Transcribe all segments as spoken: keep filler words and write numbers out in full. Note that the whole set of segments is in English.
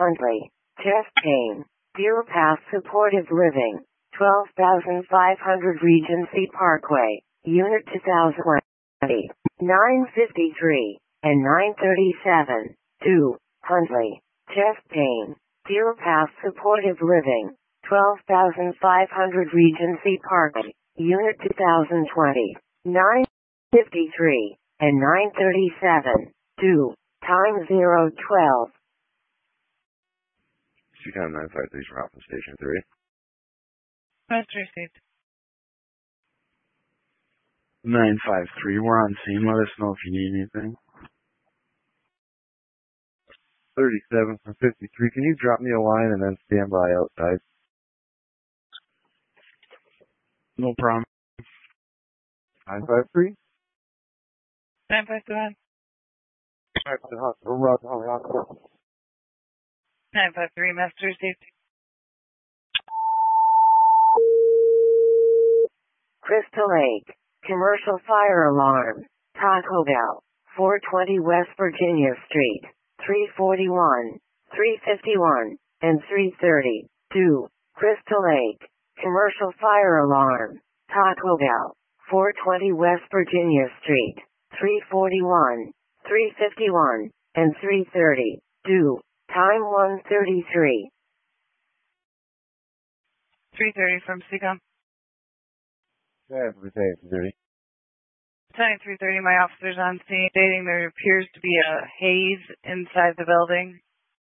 Huntley, chest pain, Deer Path Supportive Living, twelve thousand five hundred Regency Parkway, Unit two thousand twenty, nine fifty-three, and nine thirty-seven, two, Huntley, chest pain, Deer Path Supportive Living, twelve thousand five hundred Regency Parkway, Unit two thousand twenty, nine fifty-three, and nine thirty-seven, two, time zero twelve. Seacom nine five three from Alpha Station three. That's received. nine five three, we're on scene. Let us know if you need anything. thirty-seven from fifty-three, can you drop me a line and then stand by outside? No problem. nine five three? nine five three. Alright, to the hospital. We're out to the hospital. nine five three, master received. Crystal Lake, commercial fire alarm, Taco Bell, four twenty West Virginia Street, three forty-one, three fifty-one, and three thirty, two, Crystal Lake, commercial fire alarm, Taco Bell, four twenty West Virginia Street, three forty-one, three fifty-one, and three thirty, two, time one thirty-three. three thirty from Seacom. Yeah, everything is dirty. Time three thirty, my officer's on scene stating there appears to be a haze inside the building.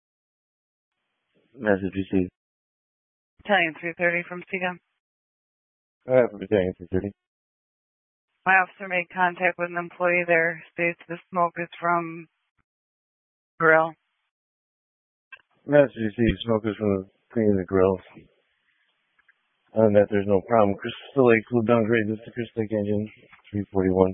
Message received. Time three thirty from Seacom. Yeah, everything is dirty. My officer made contact with an employee there, states the smoke is from grill. Message received. Smokers from cleaning the grills. Other than that, there's no problem. Crystal Lake will downgrade this to Crystal Lake engine three forty-one.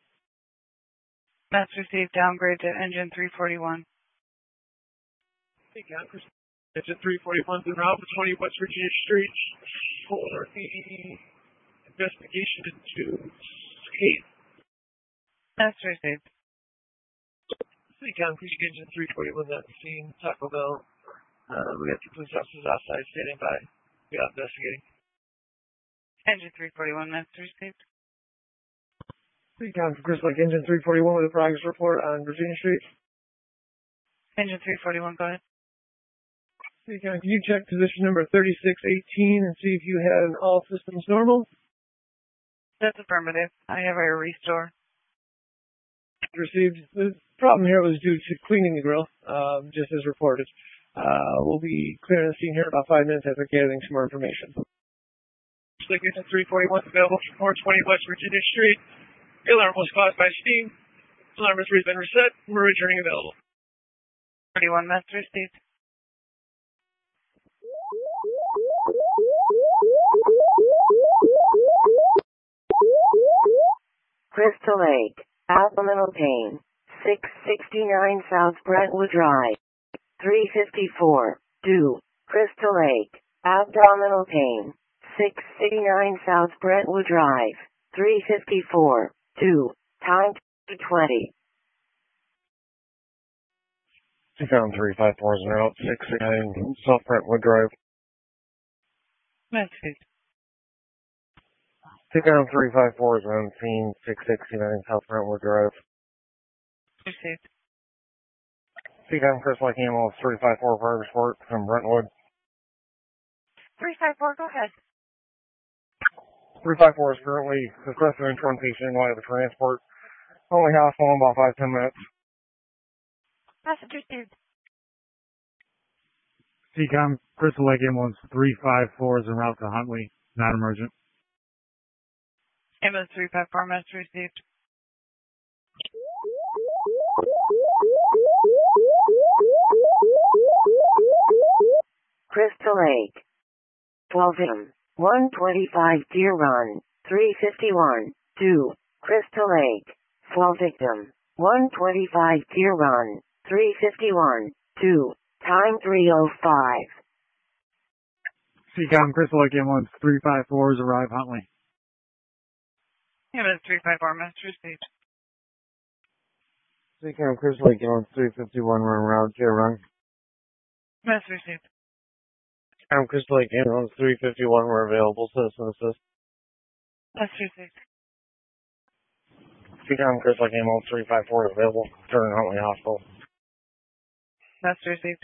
Mess received, downgrade to engine three forty-one. Hey, Congress. Engine three forty-one to Route twenty West Virginia Street for the investigation into case. Mess received. Hey, Congress. Engine three forty-one at the scene, Taco Bell. Uh, we got two police officers outside standing by. We are investigating. Engine three forty-one, mess received. Hey, Congress. Crystal Lake Engine three forty-one with a progress report on Virginia Street. Engine three forty-one, go ahead. Hey, Congress. Can you check position number thirty-six eighteen and see if you had all systems normal? That's affirmative. I have a restore. Received. The problem here was due to cleaning the grill, um, just as reported. Uh, we'll be clearing the scene here in about five minutes after gathering some more information. Engine three forty-one available for four twenty West Virginia Street. The alarm was caused by steam. Alarm has been reset. We're returning available. thirty-one, mess received. Crystal Lake, abdominal pain, six sixty-nine South Brentwood Drive, three fifty-four, two, Crystal Lake, abdominal pain, six sixty-nine South Brentwood Drive, three fifty-four, two, time two twenty. Seacom three five four is route six sixty-nine South Brentwood Drive. Mess received. Seacom three five four is on scene six sixty-nine South Brentwood Drive. Received. Seacom Crystal Lake Ambulance three five four progress report from Brentwood. three five four, go ahead. three five four is currently requesting an internal patient in light of the transport. Only hospital in about five to ten minutes. Message received. Seacom Crystal Lake Ambulance three five four is en route to Huntley, not emergent. Ambulance three five four, message received. Crystal Lake, twelve M, one twenty-five Deer Run, three fifty-one, two, Crystal Lake, twelve victim, one twenty-five Deer Run, three fifty-one, two, time three oh five. Seacom Crystal Lake Ambulance three five four is arrived Huntley. Ambulance three five four, message received. Seacom Crystal Lake Ambulance three fifty-one run route, Deer Run. Message received. I'm Crystal Lake Ambulance three fifty-one. We're available. Citizen assist. Message received. Seacom Crystal Lake Ambulance three five four is available. Turn Huntley Hospital. Message received.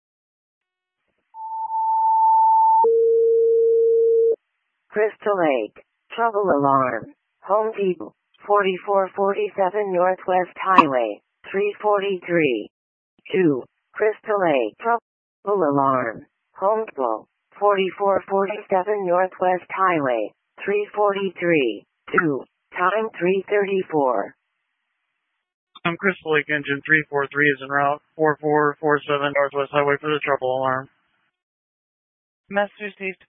Crystal Lake. Trouble alarm. Home Depot. forty-four forty-seven Northwest Highway. three forty-three. two. Crystal Lake. Trouble alarm. Home Depot. forty-four forty-seven Northwest Highway. three forty-three. two. Time three thirty-four. I'm Crystal Lake Engine three four three is en route. four four four seven Northwest Highway for the trouble alarm. Message received.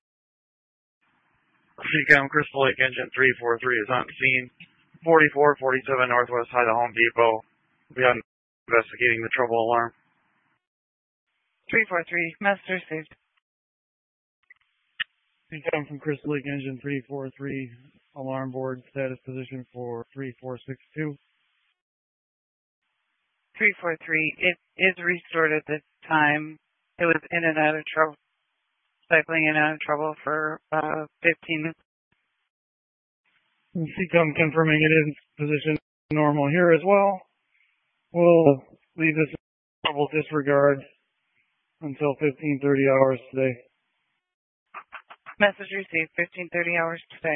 Seacom Crystal Lake Engine three four three is on scene. forty-four forty-seven Northwest High to Home Depot. We are investigating the trouble alarm. three four three. Message received. Seacom from Crystal Lake Engine three four three. Alarm board status position for three four six two. three four three. It is restored at this time. It was in and out of trouble, cycling in and out of trouble for uh, fifteen minutes. Seacom confirming it is position normal here as well. We'll leave this trouble disregard until fifteen thirty hours today. Message received. fifteen thirty hours today.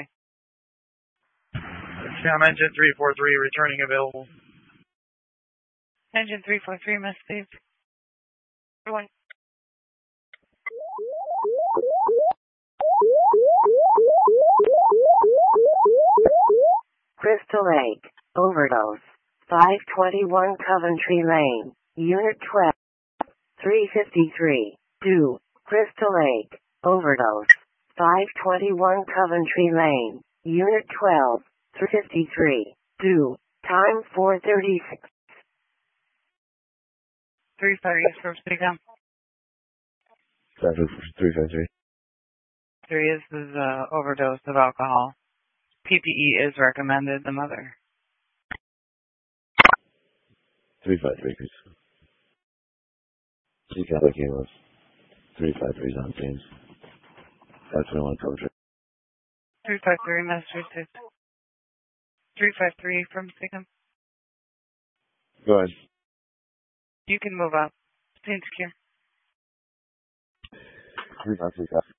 Seacom Engine three four three returning available. Engine three four three. Message received. Everyone. Crystal Lake. Overdose. five twenty-one Coventry Lane. Unit twelve. three fifty-three. two. Crystal Lake. Overdose. five twenty-one Coventry Lane. Unit twelve. three fifty-three. two. Time four thirty-six. three thirty is from Seacom. three five three. Three is is uh, overdose of alcohol. P P E is recommended. The mother. three five three. Seacom Lake Ambulance three five three is on scene. five twenty-one Coventry. three five three. Message received. three five three from Seacom. Go ahead. You can move up. Scene secure. three five three. Copy.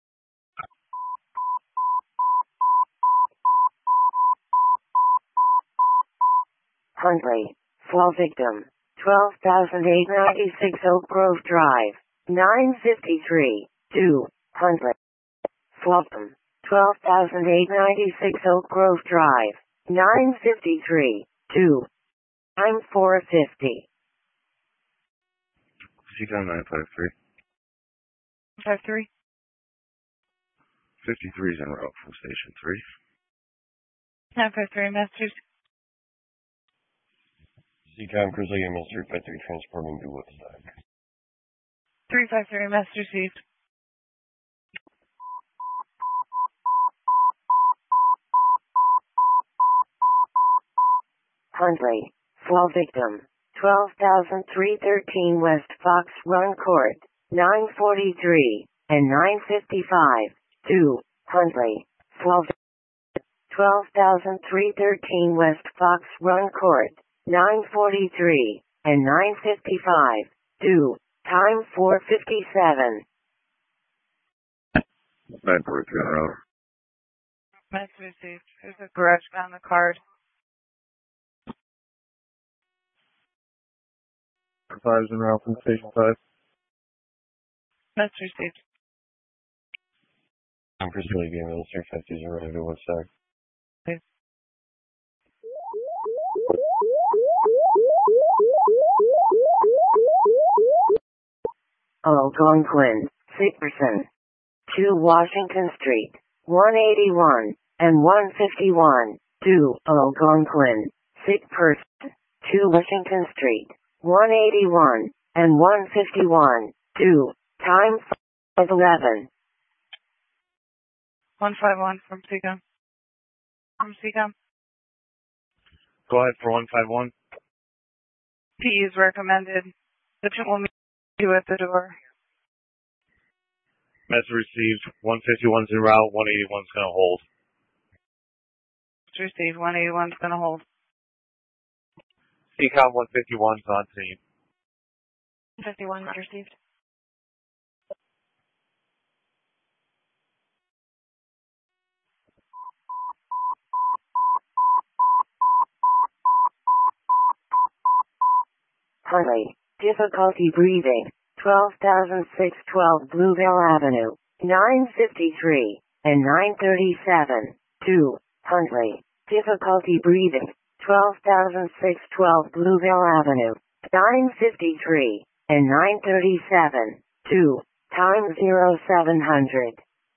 Huntley. Fall victim. twelve thousand eight hundred ninety-six Oak Grove Drive. nine fifty-three. two. Huntley. Fall victim. twelve thousand eight hundred ninety-six Oak Grove Drive. nine fifty-three. two. Time four fifty. Seacom nine five three. five three. fifty-three is en route from Station three. nine five three. Message. Seacom Crystal Lake Ambulance three five three transporting to Woodstock. three five three. Message received. Huntley. Fall victim. twelve thousand three hundred thirteen West Fox Run Court. nine forty-three and nine fifty-five. two. Huntley. Fall victim. twelve thousand three hundred thirteen West Fox Run Court. nine forty-three and nine fifty-five. two. Time four fifty-seven. nine forty-three en route. Message received. There's a garage on the card. five is en route from Station five. Message received. I'm Crystal Lake Ambulance three five two zero to Woodstock. Algonquin, Sickerson. two Washington Street, one eighty-one and one fifty-one. two Algonquin, sick person. two Washington Street, one eighty-one and one fifty-one. two. Time five eleven. one five one from Seacom. From Seacom. Go ahead for one five one. P is recommended. The two will meet you at the door. Message received. one fifty-one's en route. one eighty-one's going to hold. Received. one eighty-one's going to hold. C COM one fifty-one's on scene. fifty-one not received. Huntley, difficulty breathing, twelve thousand six hundred twelve Bluebell Avenue, nine fifty-three and nine thirty-seven. two. Huntley, difficulty breathing, twelve thousand six hundred twelve Bluebell Avenue, nine fifty-three and nine thirty-seven. two. Time zero seven hundred.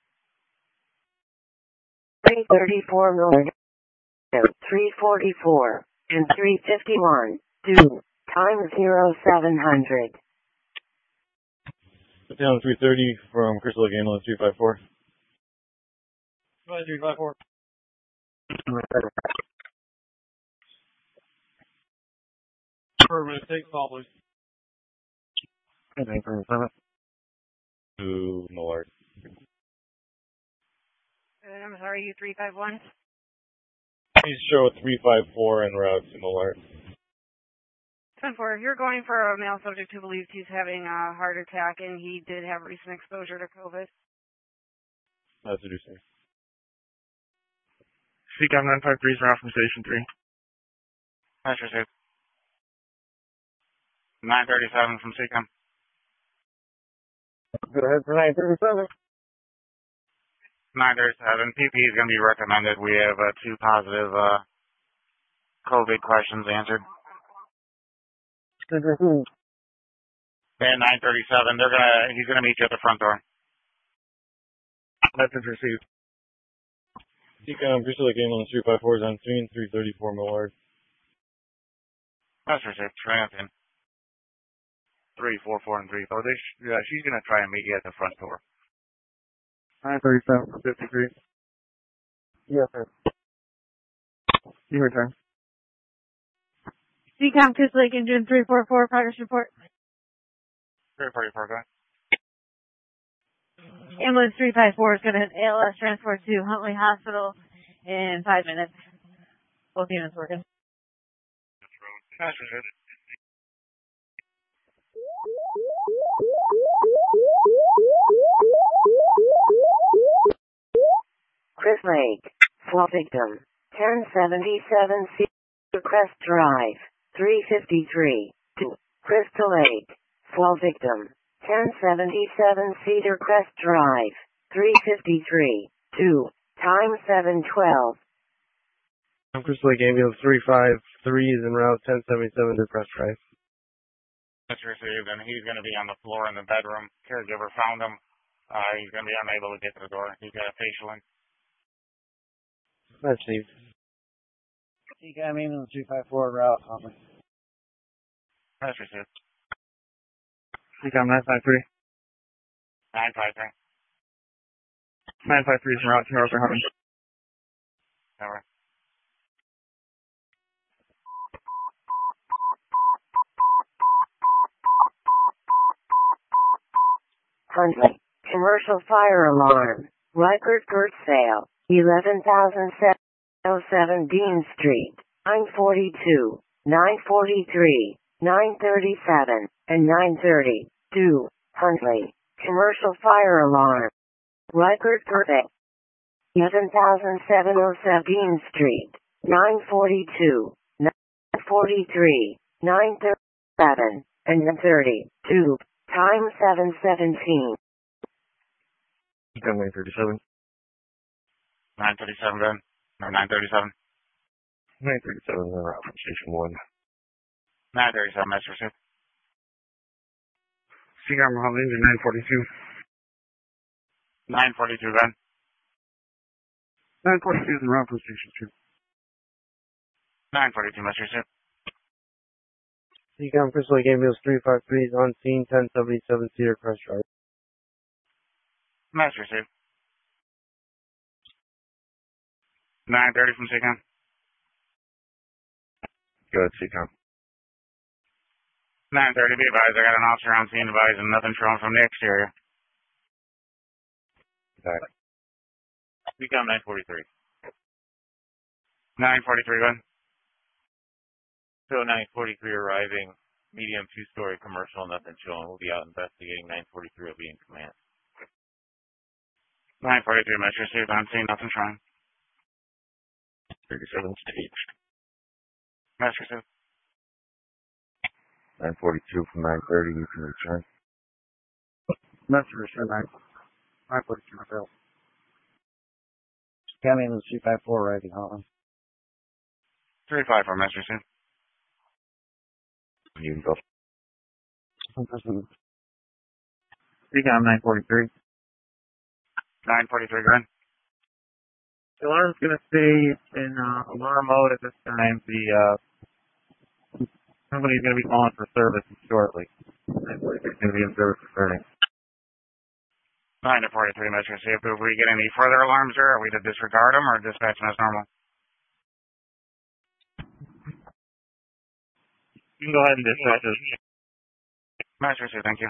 three thirty-four Miller, three forty-four and three fifty-one. two. Time zero seven hundred. Down three thirty from Crystal Lake Ambulance three five four. three five four. Affirmative, take call, please. Okay, from seven. To Millard. I'm sorry, you three five one? Please show three five four en route to Millard. ten four, you're going for a male subject who believes he's having a heart attack and he did have recent exposure to COVID. That's what you're saying. C COM nine five three is around from Station three. That's received. nine thirty-seven from C COM. Go ahead for nine thirty-seven. nine thirty-seven. P P is going to be recommended. We have uh, two positive uh, COVID questions answered. And nine thirty-seven, they're gonna. He's gonna meet you at the front door. Message received. C COM Crystal Lake Ambulance three five four is on scene. three thirty-four Millard. That's received. Transient. Three, four, four, and three. Oh, they. Sh yeah, she's gonna try and meet you at the front door. nine thirty-seven fifty-three. Yes, sir. You return. C COM Crystal Lake Engine three four four, progress report. three forty-four, go ahead. Ambulance three five four is going to A L S transport to Huntley Hospital in five minutes. Both units working. That's received. Chris Lake, fall victim, ten seventy-seven C Crest Drive, three fifty-three. two. Crystal Lake, fall victim, ten seventy-seven Cedar Crest Drive, three fifty-three. two. Time seven twelve. I'm Crystal Lake Ambulance three five three is en route ten seventy-seven to Crest Drive. That's received, and he's going to be on the floor in the bedroom. Caregiver found him. Uh, he's going to be unable to get to the door. He's got a facial in. That's Steve. C COM Ambulance three five four route, Huntley. That's received. C COM nine five three. nine five three. nine five three is en route to Arthur Huntley. Over. Huntley, commercial fire alarm, Rikert Gertzvale, eleven thousand seven oh seven Dean Street, nine forty-two, nine forty-three, nine thirty-seven, and nine thirty. two. Huntley, commercial fire alarm, Rikert Gertzvale, eleven thousand seven oh seven Dean Street, nine forty-two, nine forty-three, nine thirty-seven, and nine thirty. two. Time seven seventeen. nine thirty-seven. nine thirty-seven, good. Or nine thirty-seven. nine thirty-seven is en route from Station one. nine thirty-seven, that's received. C COM Huntley Engine nine forty-two. nine forty-two, good. nine forty-two is en route from Station two. nine forty-two, that's received. C COM Crystal Lake Ambulance three five three is on scene ten seventy-seven Cedar Crest Drive. That's received. nine thirty from C COM. Go ahead, C COM. nine thirty, be advised. I got an officer on scene advising nothing showing from the exterior. back. Become nine forty-three. nine forty-three, go ahead. So nine forty-three arriving, medium two-story commercial, nothing showing. We'll be out investigating. nine forty-three will be in command. nine forty-three, Metro City, I'm seeing nothing showing. thirty-seven staged. Metro City. nine forty-two from nine thirty, you can return. Metro City, nine forty-two, myself. County in the three five four arriving, Hotline. three five four, Metro City. You can go. Recon nine forty-three. nine forty-three, go ahead. The alarm's going to stay in uh, alarm mode at this time. The uh, company's going to be calling for service shortly. nine forty-three is going to be in service starting. nine forty-three, Metro City. If we get any further alarms there, are we to disregard them or dispatch them as normal? You can go ahead and dispatch us. Metro City, thank you.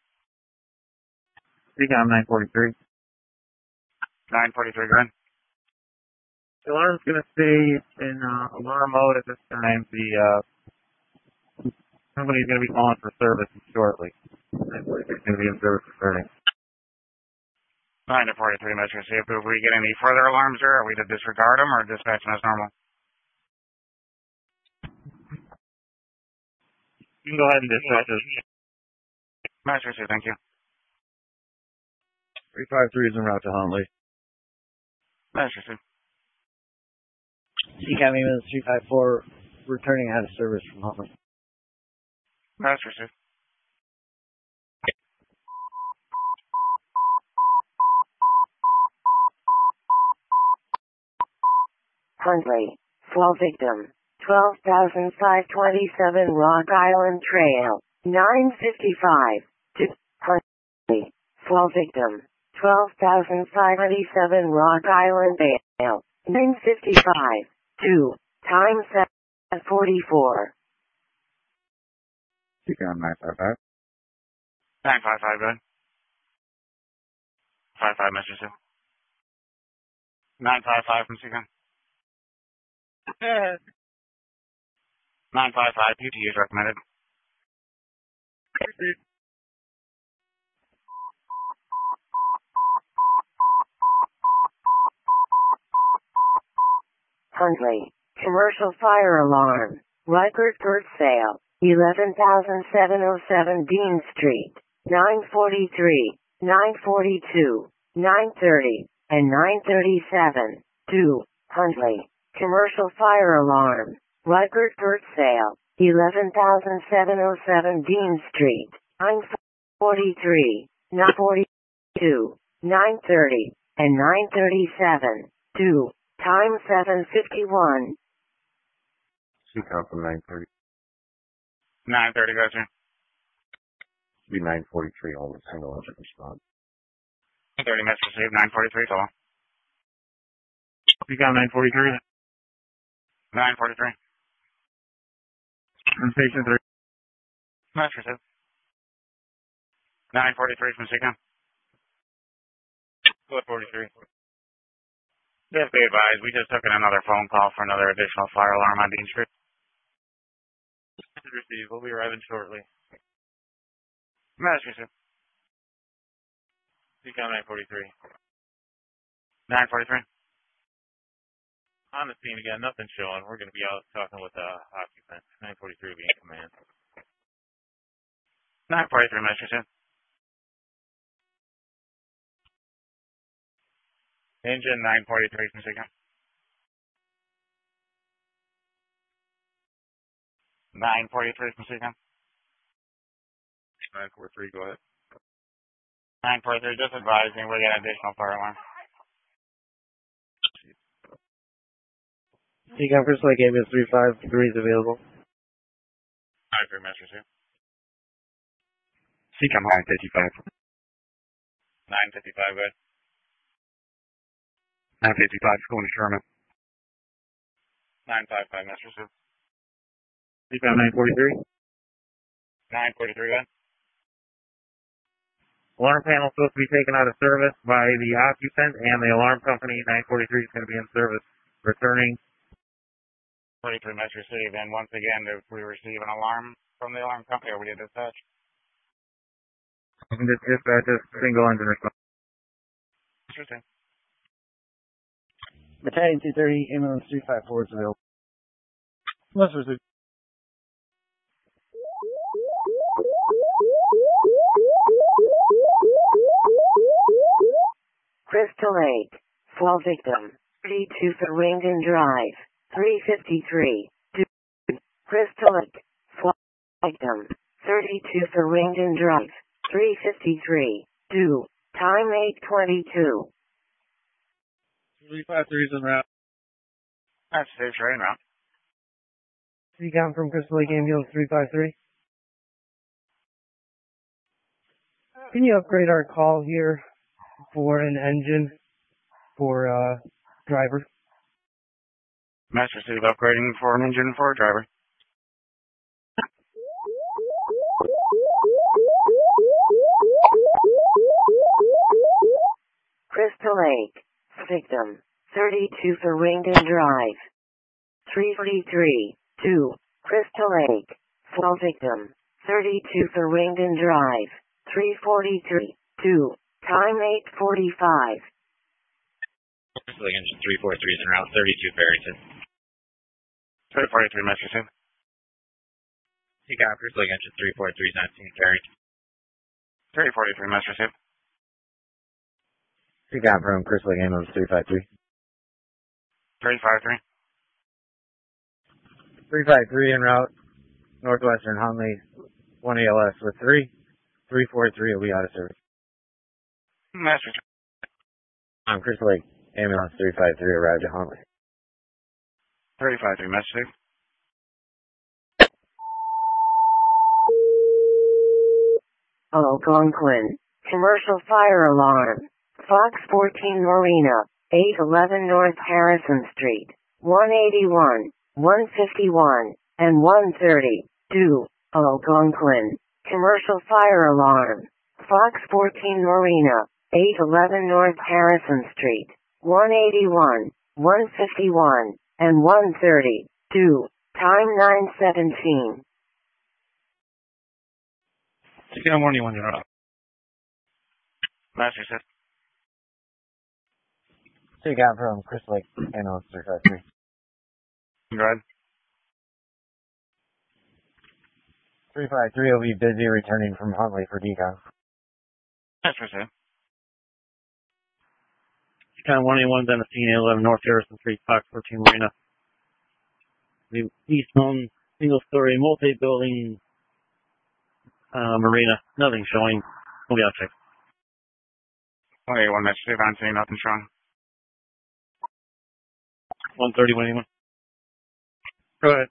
Recon nine forty-three. nine forty-three, go ahead. The alarm's going to stay in uh, alarm mode at this time. The uh, company's going to be calling for service shortly. nine forty-three is going to be in service starting. nine forty-three, Metro City. If we get any further alarms there, are we to disregard them or dispatch them as normal? You can go ahead and dispatch us. Metro City, thank you. three five three is en route to Huntley. Metro City. C County Minutes three five four returning out of service from Huntley. Metro City. Huntley, fall victim, twelve thousand five hundred twenty-seven Rock Island Trail, nine fifty-five, to Huntley, fall victim, twelve thousand five hundred twenty-seven Rock Island Trail, nine fifty-five, to, time seven forty-four. Recon nine five five. nine five five, go ahead. five five, Metro City. nine five five from Seacon. nine five five, P T is recommended. Huntley, commercial fire alarm, Rikers Bird Sale, eleven thousand seven hundred seven Dean Street, nine forty-three, nine forty-two, nine thirty, and nine thirty-seven, two, Huntley, commercial fire alarm, Rikers Bird Sale, eleven thousand seven hundred seven Dean Street, nine forty-three, nine forty-two, nine thirty, and nine thirty-seven, two, time seven fifty-one. Recon from nine thirty. nine thirty, go ahead, sir. Be nine forty-three, all the single engine response. thirty minutes received, nine forty-three, total. Recon nine forty-three. nine forty-three. Station three. Metro City. nine forty-three from Seacon. four forty-three. Just be advised, we just took in another phone call for another additional fire alarm on Dean Street. Received. We'll be arriving shortly. Metro City. Recon nine forty-three. nine forty-three. On the scene again, nothing showing. We're going to be out talking with the occupant. nine forty-three will be in command. nine forty-three, Metro City. Engine nine forty-three from Seacon. nine forty-three from Seacon. nine forty-three, go ahead. nine forty-three, just advising we got additional fire alarm. Seacon First Lake Ambulance three five three is available. nine three, Metro City. Seacon nine fifty-five. nine fifty-five, good. nine fifty-five, going to Sherman. nine five five, Metro City. Seacon nine forty-three. nine forty-three, good. Alarm panel is supposed to be taken out of service by the occupant, and the alarm company, nine forty-three, is going to be in service, returning. forty-three Metro City, then once again, if we receive an alarm from the alarm company, or we did dispatch? And just, just, uh, just single engine response. Interesting. Battalion two thirty, ambulance three five four is available. Let's receive. Crystal Lake, fall victim, thirty-two for Ringdon Drive, three fifty-three, two. Crystal Lake, fall victim, thirty-two for Ringdon Drive, three fifty-three, two. Time eight twenty-two. three five three is en route. That's safe train route. Recon from Crystal Lake Ambulance three five three. Can you upgrade our call here for an engine for uh driver? Master City upgrading for an engine for a driver. Crystal Lake, victim, thirty-two for Ringdon Drive, three forty-three, two. Crystal Lake, fall victim, thirty-two for Ringdon Drive, three forty-three, two. Time eight forty-five. Crystal Lake engine three forty-three is en route, thirty-two Barrington. three forty-three Metro City. You got Crystal Lake engine three forty-three is nineteen Barrington. three forty-three Metro City. Recon from Crystal Lake ambulance three five three. three five three. three five three en route, Northwestern Hunley, one A L S with three. three forty-three will be out of service. Master I'm Crystal Lake ambulance three five three arrived at Hunley. three five three Metro City. Algonquin, commercial fire alarm. Fox fourteen Marina, eight eleven North Harrison Street, one eighty-one, one fifty-one, and one thirty, two. Algonquin, commercial fire alarm. Fox fourteen Marina, eight eleven North Harrison Street, one eighty-one, one fifty-one, and one thirty, two. Time nine seventeen. Second one, you want to know. Master City. Recon from Crystal Lake ambulance three five three. Go ahead. three five three will be busy returning from Huntley for decon. Master City. Second one, one's on the scene, eleven North Harrison Street, Fox fourteen Marina. The East Mountain single-story multi-building uh, marina. Nothing showing. We'll be out check. one eighty-one Metro City, I'm seeing nothing strong. one thirty, one eighty-one. Go ahead.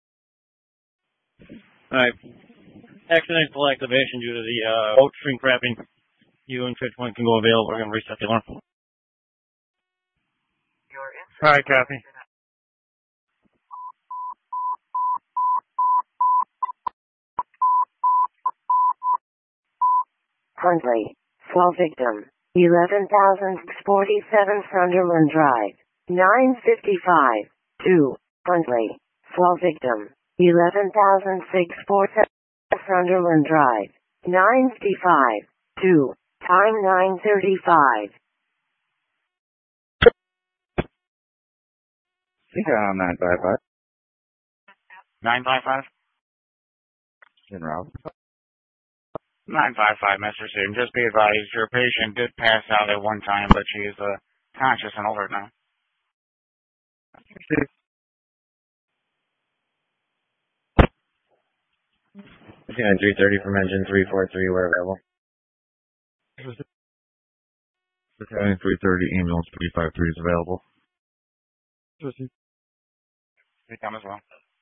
Alright. Accidental activation due to the uh, boat shrink wrapping. You and Fitch one can go available. We're going to reset the alarm. Alright, copy. Huntley, fall victim, eleven thousand forty-seven Sunderland Drive, nine fifty-five, two. Huntley, fall victim, eleven thousand forty-seven Sunderland Drive, nine fifty-five, two. Time nine thirty-five. Recon nine five five. nine five five? En route. nine five five, Mister City. Just be advised, your patient did pass out at one time, but she is uh, conscious and alert now. Battalion three thirty from engine three four three, we're available. Battalion three thirty, ambulance three five three is available. We come as well.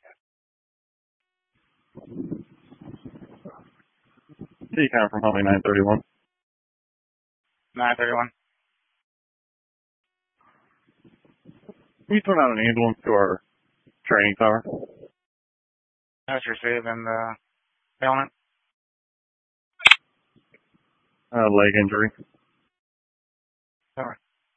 Decon from Huntley nine thirty-one. nine thirty-one. Can you turn out an ambulance to our training tower? That's received in the element. Uh, leg injury. Alright.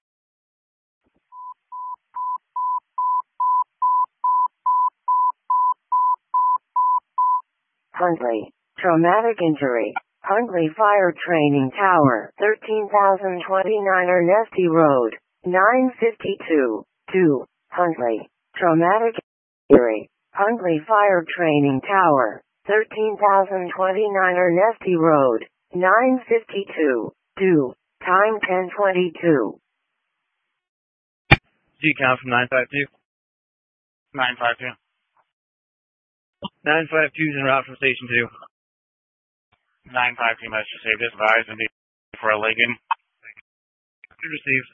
Huntley, traumatic injury. Huntley Fire Training Tower, thirteen thousand twenty-nine Ernesti Road, nine fifty-two, two, Huntley, traumatic injury. Huntley Fire Training Tower, thirteen thousand twenty-nine Ernesti Road, nine fifty-two, two, time ten twenty-two. G count from nine five two. nine five two. nine five two is en route from station two. nine five two message received. Advised and be for a leg in. Received.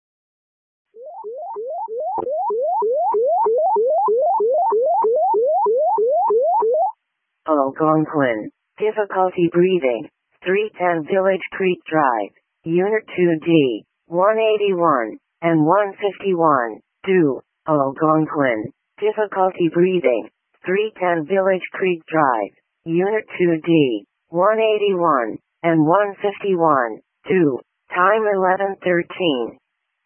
Algonquin, difficulty breathing, three ten Village Creek Drive, Unit two D, one eighty-one, and one fifty-one, two, Algonquin, difficulty breathing, three ten Village Creek Drive, Unit two D, one eighty-one, and one fifty-one, two, time eleven thirteen.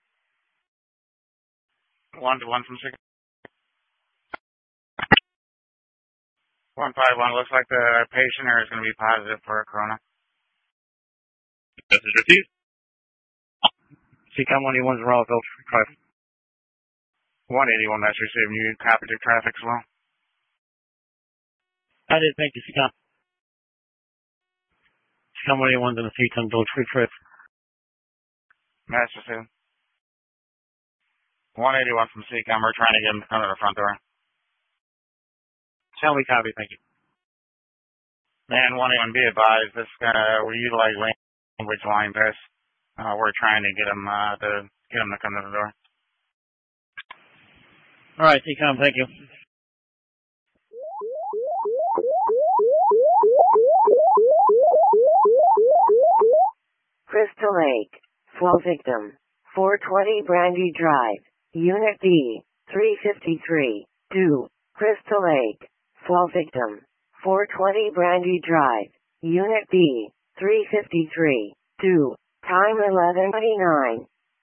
One to one from six. One five one. Looks like the patient here is going to be positive for a corona. Message received. C COM one eighty-one is en route with Elstree Drive. one eighty-one message received. You copied your traffic as well. I did. Thank you, C COM. C COM one eighty-one is in the seat on Village Creek Drive. Message received. one eighty-one from C COM. We're trying to get him to come to the front door. Shall we copy? Thank you. Man, one eighty-one, be advised, this uh, we utilize language line test. Uh, we're trying to get him uh, to get him to come to the door. All right, C COM. Thank you. Crystal Lake, fall victim, four twenty Brandy Drive, Unit B, three fifty-three, two, Crystal Lake, fall victim, four twenty Brandy Drive, Unit B, three fifty-three, two, time eleven twenty-nine.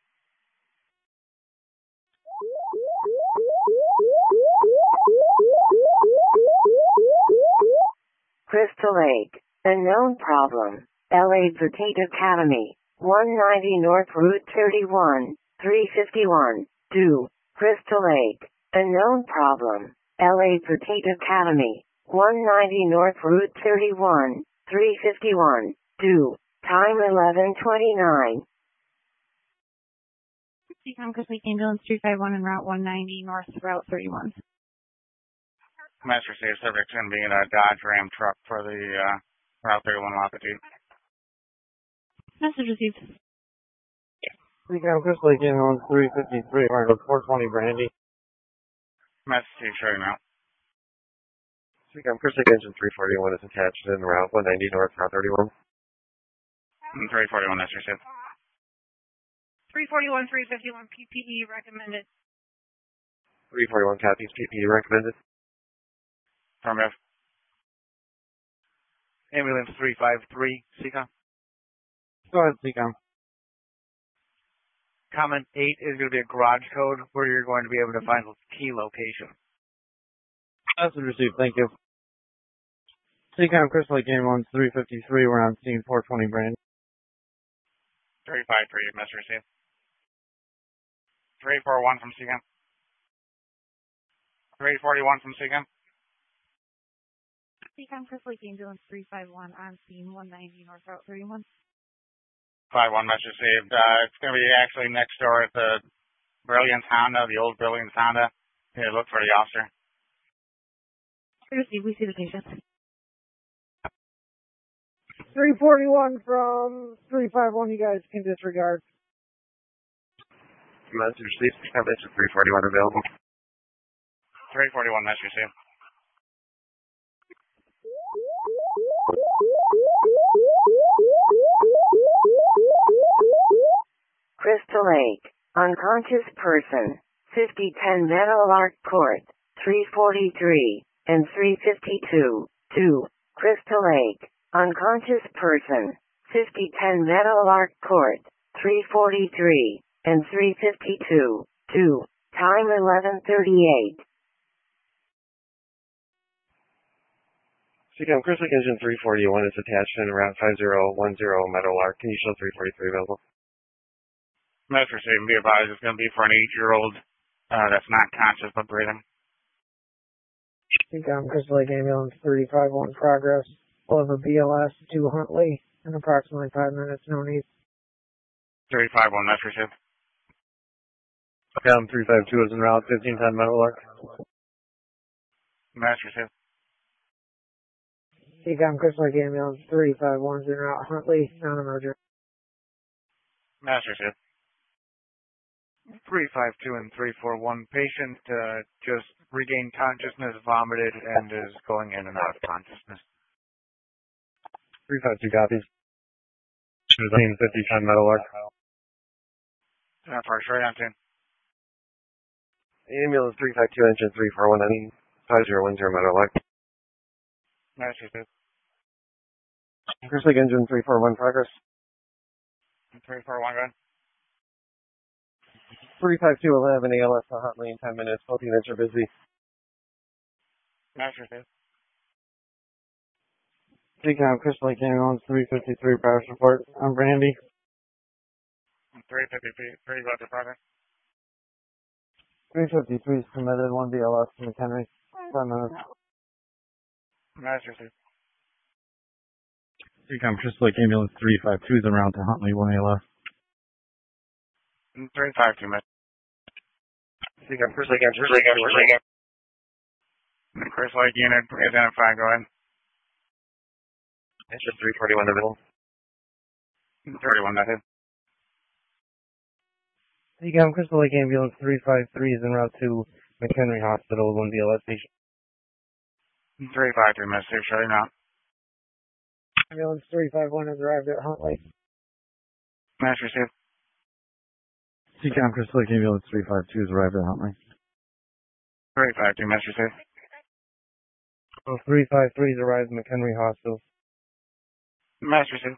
Crystal Lake, unknown problem, L A Vertate Academy, one ninety North Route thirty-one, three fifty-one, two, Crystal Lake, unknown problem, L A Vertate Academy, one ninety North Route thirty-one, three fifty-one, two, time eleven twenty-nine. C COM Complete Ambulance three five one and Route one ninety North Route thirty-one. Master Safe subject's going to be in a Dodge Ram truck for the uh, Route thirty-one longitude. Message received. C COM Crystal Lake Ambulance three fifty-three, we're going to four twenty Brandy. Message Safe showing now. C COM Crystal Lake Engine three forty-one is attached in Route one ninety North Route thirty-one. three forty-one, Master Safe. three forty-one, three fifty-one P P E recommended. three forty-one copies, P P E recommended. Affirmative. Ambulance three five three, C COM. Go ahead, C COM. Comment eight is going to be a garage code where you're going to be able to find the key location. Message received, thank you. C COM Crystal Lake Ambulance three fifty-three, we're on scene four twenty Brandy. three five three, message received. three four one from C COM. three forty-one from C COM. C COM Crystal Lake Ambulance three five one on scene one ninety North Route thirty-one. five one message received. Uh, it's going to be actually next door at the Brilliance Honda, the old Brilliance Honda. Yeah, look for the officer. Received. We see the patient. three forty-one from three five one, you guys can disregard. Message received, C COM Engine three forty-one available. three forty-one message received. Crystal Lake, unconscious person, fifty ten Meadowlark Court, three forty-three, and three fifty-two, two, Crystal Lake, unconscious person, fifty ten Meadowlark Court, three forty-three, and three fifty-two, two, time eleven thirty-eight. C COM Crystal Engine three forty-one is attached in route five zero one zero Meadowlark. Can you show three forty-three available? Metro Station, be advised, it's going to be for an eight-year-old uh, that's not conscious but breathing. C COM Crystal Lake Ambulance thirty-five one progress. We'll have a B L S to Huntley in approximately five minutes. No need. three five one, Metro Station. C COM three five two is en route, fifteen ten Meadowlark. Metro Station. C COM Crystal Lake Ambulance thirty-five one is en route. Huntley, non-emergent. Metro Station. three five two and three four one. Patient uh, just regained consciousness, vomited, and is going in and out of consciousness. three five two copies. fifteen fifty ten Meadowlark. Uh, first, right on, ten. Ambulance three five two engine three four one nine five zero one zero Meadowlark. Metro Station. Crystal Lake Engine three four one progress. three four one, go ahead. three five two will have an A L S to Huntley in ten minutes. Both units are busy. Metro Station. C COM Crystal Lake Ambulance three fifty-three progress report. I'm Brandy. three fifty-three, go to progress. three fifty-three is submitted. One B L S to McHenry. five minutes. Metro Station. C COM Crystal Lake Ambulance three five two is en route to Huntley. one A L S. three five two, Metro. C COM Crystal Lake Engine three four one. Crystal Lake unit, identify, go ahead. Engine three forty-one available. thirty-one, that's it. C COM Crystal Lake Ambulance three five three is en route to McHenry Hospital, one B L S station. three five two, Metro Station, shutting out. Ambulance three five one has arrived at Huntley. Metro Station. C COM Crystal Lake Ambulance three five two has arrived at Huntley. three five two, Metro Station. Oh, three five three has arrived at McHenry Hospital. Metro Station.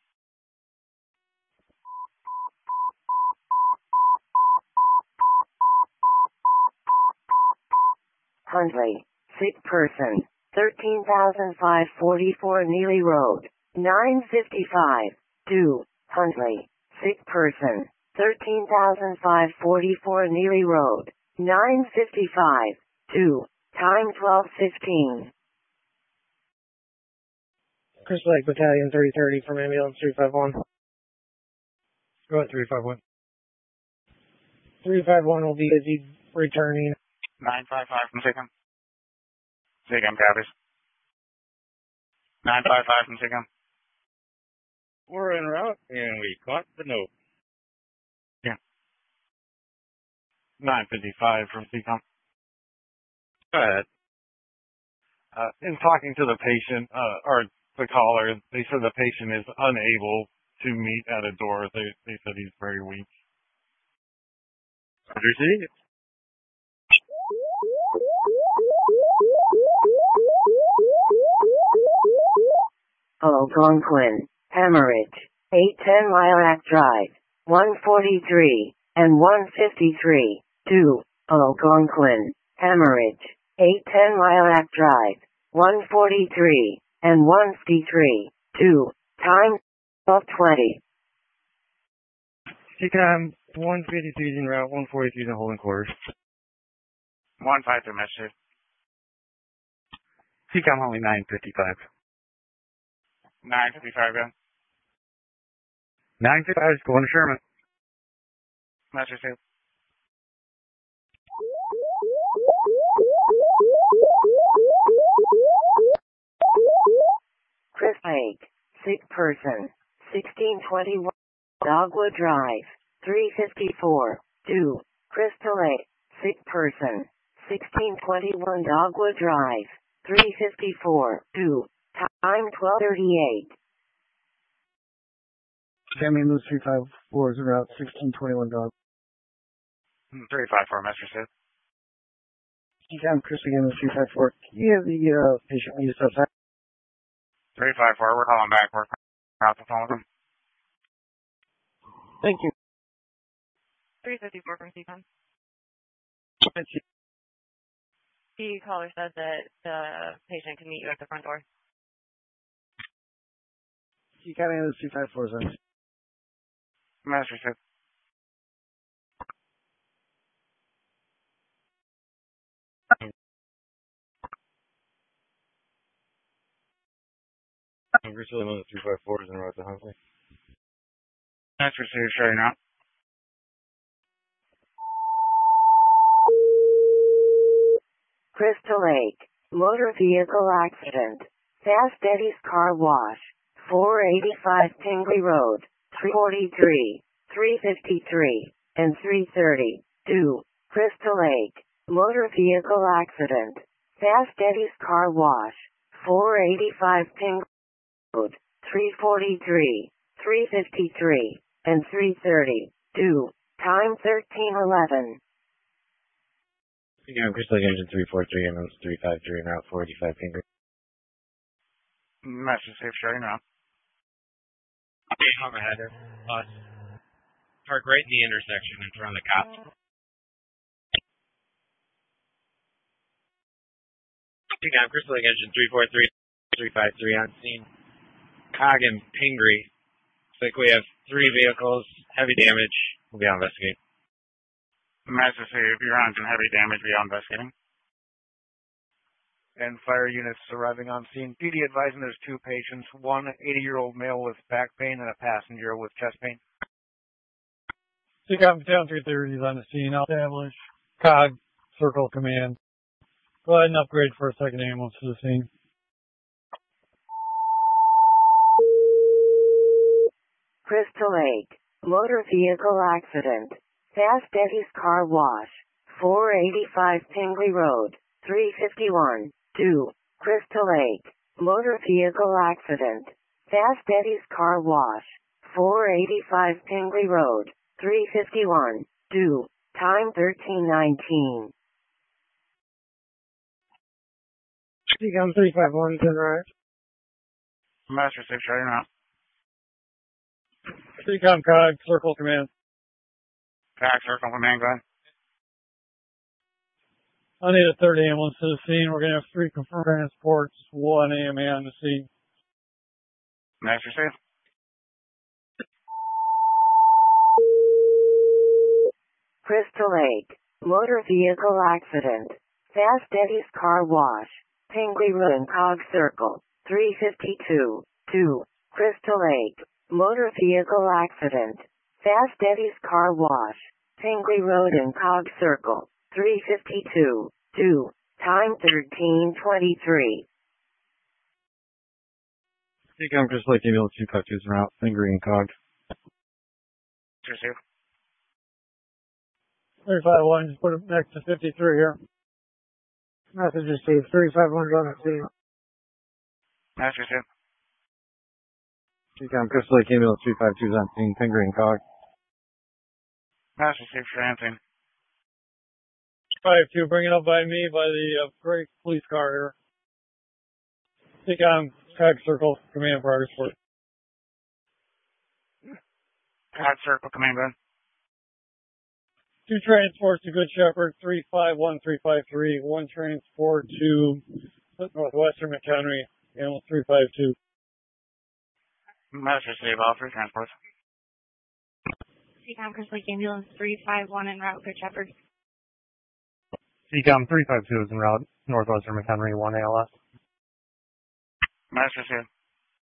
Huntley, sick person, thirteen thousand five hundred forty-four Neely Road, nine fifty-five, two, Huntley, sick person, thirteen thousand five hundred forty-four Neely Road, nine fifty-five, two, time twelve fifteen. Crystal Lake Battalion thirty thirty from Ambulance three five one. Go ahead, three five one. three five one will be busy returning. nine five five from C COM. C COM copies. nine five five from C COM. We're en route, and we caught the note. Yeah. nine fifty-five from C COM. Go ahead. Uh, in talking to the patient, uh, or the caller, they said the patient is unable to meet at a door. They, they said he's very weak. Understood. Algonquin, Hemorrhage, eight ten Lilac Drive, one forty-three, and one fifty-three, two, Algonquin, Hemorrhage, eight ten Lilac Drive, one forty-three, and one fifty-three, two, time twelve twenty. C COM one fifty-three is en route, one forty-three is in holding quarters. one five two, Metro Station. C COM only nine fifty-five. nine fifty-five, go. nine fifty-five is going to Sherman. Metro Station. Chris Lake, sick person, sixteen twenty-one, Dogwood Drive, three fifty-four, two, Crystal Lake, sick person, sixteen twenty-one Dogwood Drive, three fifty-four, two, time twelve thirty-eight. Ambulance three five four is en route, sixteen twenty-one Dog. three five four, Metro Station. C COM Crystal Ambulance three five four. Can you have the uh, patient use outside? three five four, we're calling back. We're Alpha phone. Thank you. three fifty-four from C COM. The caller said that the patient can meet you at the front door. C COM is two five four seven. Master said. Grizzly one three five four is en route to Huntley. That's received, sure enough. Crystal Lake, motor vehicle accident. Fast Eddie's Car Wash, four eighty-five Tingley Road, three forty-three, three fifty-three, and three thirty-two. Crystal Lake, motor vehicle accident. Fast Eddie's Car Wash, four eighty-five Tingley Road, three forty-three, three fifty-three, and three thirty-two. Time thirteen eleven. Yeah, Crystal Lake Engine three four three, ambulance three five three, and route four eighty-five Tingley. Master safe, sure enough. Okay, I'm ahead of us. Park right in the intersection in front of the cops. Okay, I'm Crystal Lake Engine three four three, three five three on scene. Cog and Pingree. Looks like we have three vehicles, heavy damage. We'll be on investigate. Master safe, you're on some heavy damage. Be on investigating. And fire units arriving on scene. P D advising there's two patients, one eighty-year-old male with back pain and a passenger with chest pain. C COM down three thirty is on the scene. I'll establish C O G, Circle Command. Go ahead and upgrade for a second ambulance to the scene. Crystal Lake, motor vehicle accident. Fast Eddie's Car Wash, four eighty-five Tingley Road, three fifty-one, two. Crystal Lake, motor vehicle accident. Fast Eddie's Car Wash, four eighty-five Tingley Road, three fifty-one, two. Time thirteen nineteen. C COM three five one, ten right. Master safe, sure enough. C COM C O G, Circle Command. Cog, circle, command, go ahead. I need a third ambulance to the scene. We're going to have three confirmed transports, one A M A on the scene. Master safe. Crystal Lake, motor vehicle accident. Fast Eddie's Car Wash, Tingley Road and Cog Circle, three fifty-two, two. Crystal Lake, motor vehicle accident. Fast Eddie's Car Wash, Tingley Road and Cog Circle, three fifty-two, two. Time thirteen twenty-three. C COM Crystal Lake ambulance two five two is en route, Pingree and Cog. Master safe. three five one, just put it next to fifty-three here. Message received, three five one on the scene. Master safe. C COM Crystal Lake ambulance three five two is on scene, Pingree and Cog. Master safe, sure answering. five two, bring it up by me, by the uh, great police car here. C COM, C O G Circle, Command Progress Report. Cog, circle, command, go ahead. Two transports to Good Shepherd, three five one, three five three. One transport to Northwestern McHenry, ambulance three five two. Master safe, all three transports. C COM Crystal Lake Ambulance three five one en route Good Shepherd. C COM three five two is en route, Northwestern McHenry, one A L S. Master safe.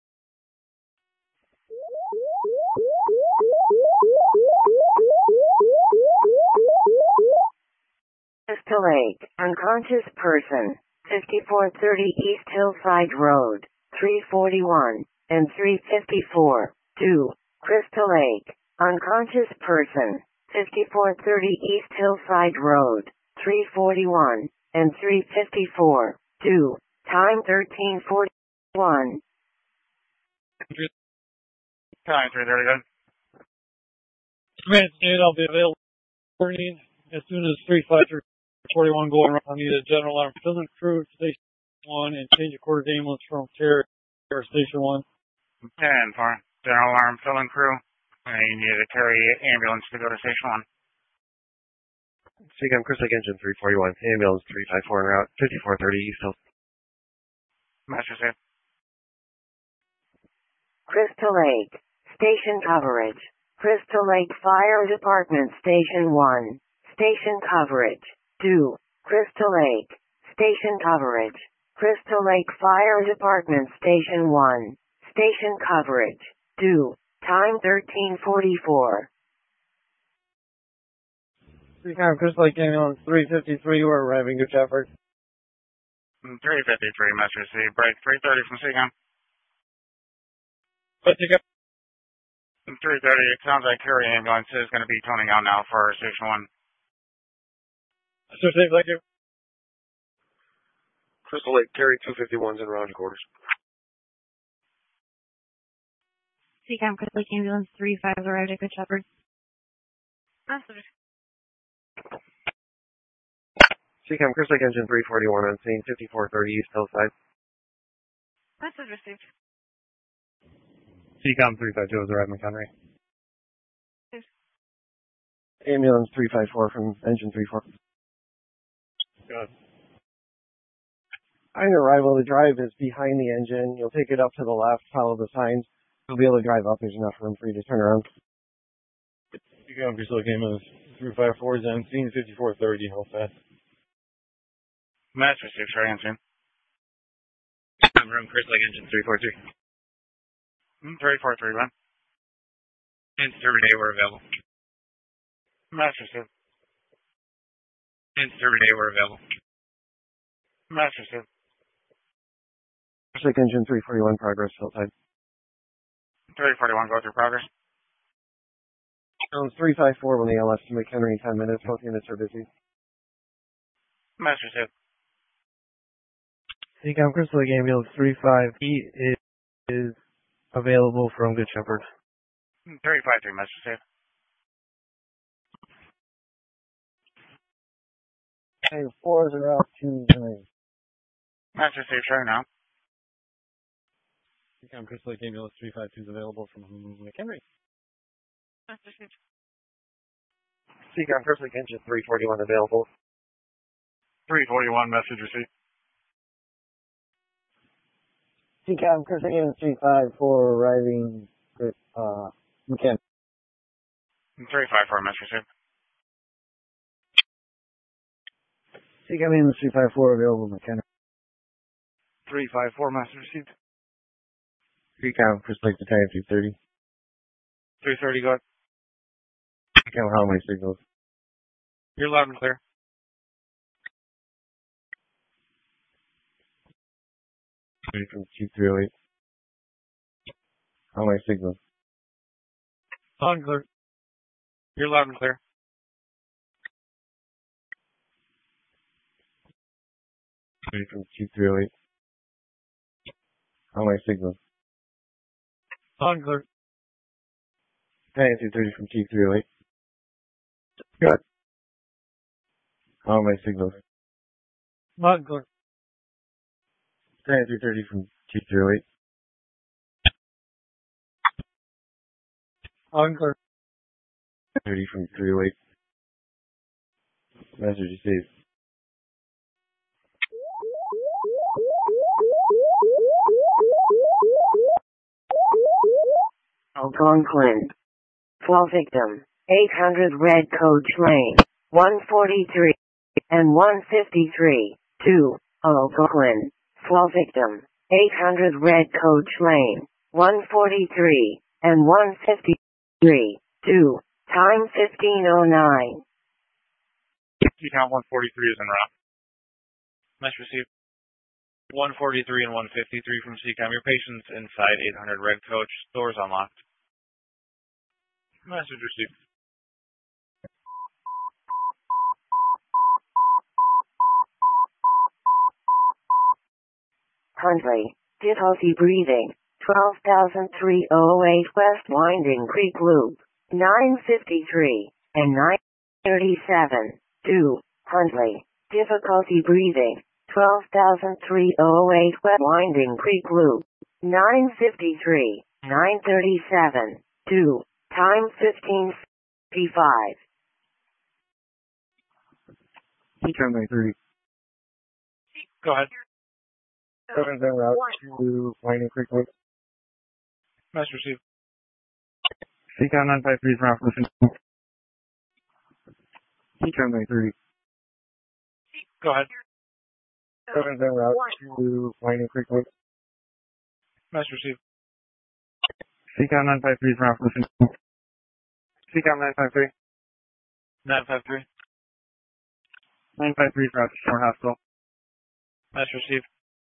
Crystal Lake, unconscious person, fifty-four thirty East Hillside Road, three forty-one, and three fifty-four, two. Crystal Lake, unconscious person, fifty-four thirty East Hillside Road, three forty-one, and three fifty-four, two. Time thirteen forty-one. Time three thirty, good. Command state, I'll be available as soon as three five three forty-one going around. I need a general alarm fulfillment crew to Station one and change a quarter ambulance from Terry or Station one. ten, four. General alarm, fill in crew. Uh, you need to carry ambulance to go to station one. Seacom Crystal Lake Engine three forty-one, ambulance three five four en route, fifty-four thirty East Hill. Master safe. Crystal Lake, station coverage. Crystal Lake Fire Department Station one, station coverage. two. Crystal Lake, station coverage. Crystal Lake Fire Department Station one, station coverage. two. Time thirteen forty-four. Seacom Crystal Lake Ambulance three fifty-three, we're arriving. Good effort. three fifty-three, Master C. Break three thirty from Seacom. Let's go. three thirty, it sounds like carry ambulance is going to be toning out now for station one. Master safe, thank you. Crystal Lake, carry two fifty-ones in round quarters. Seacom Crystal Lake Ambulance three five arrived at Good Shepherd. Master. Seacom Crystal Lake Engine three forty-one on scene, fifty-four thirty East Hillside. Message received. Seacom three five two is arriving Montgomery. Ambulance three five four from engine three four. Good. On your arrival, the drive is behind the engine. You'll take it up to the left, follow the signs. You'll be able to drive up. There's enough room for you to turn around. Seacom Crystal Lake Ambulance three five four is on scene, fifty-four thirty Hillside. Master safe, sorry, answering. Room Crystal Lake Engine three four three. three four three, one. And Survey Day were available. Master safe. And Survey Day were available. Master safe. Crystal Lake Engine three forty-one, progress, Hillside. three forty-one, go through progress. Ambulance three five four when the L F to McHenry in ten minutes. Both units are busy. Master safe. Seacom Crystal Lake Ambulance three five eight is, is available from Good Shepherd. three five three, Master safe. Okay, fours are out to nine. Master safe, sorry now. Seacom Crystal Lake Ambulance three five two is available from McHenry. Master safe. Seacom Crystal Lake Engine three forty-one available. three forty-one, message received. Seacom Crystal Lake Ambulance three five four arriving at uh, McHenry. three five four, Master safe. Seacom Ambulance three five four available McHenry. three five four, Master received. Seacom Crystal Lake Battalion three thirty. three thirty, go ahead. Seacom, how many signals? You're loud and clear. Ready from Q three oh eight. How many signals? Loud and clear. You're loud and clear. Ready from Q three oh eight. How many signals? Loud and clear. Battalion two thirty from Q three oh eight. Good. How many signals? Loud and clear. Battalion three thirty from Q three oh eight. Loud and clear. thirty from three oh eight. Message received. Algonquin. twelve victim. eight hundred Red Coach Lane. one forty-three and one fifty-three. two. Algonquin. twelve victim. eight hundred Red Coach Lane. one forty-three and one fifty-three. two. Time fifteen oh nine. Seacom one forty-three is en route. Message received. one forty-three and one fifty-three from Seacom. Your patient's inside eight hundred Red Coach. Doors unlocked. Message received. Huntley. Difficulty breathing. twelve thousand three oh eight West Winding Creek Loop. nine fifty-three and nine thirty-seven. two. Huntley. Difficulty breathing. twelve thousand three oh eight West Winding Creek Loop. nine fifty-three nine thirty-seven, two, time fifteen fifty-five. Seacom nine thirty. Go ahead. Seven's en route to Whining Creek Road. Message received. Seacom nine five three is route listen. Seacom nine thirty. Go ahead. Seven's en route to Whining Creek Road. Message received. Seacom nine five three is route listen. Seacom nine five three. nine five three. nine five three is route to Shore Hospital. Message received.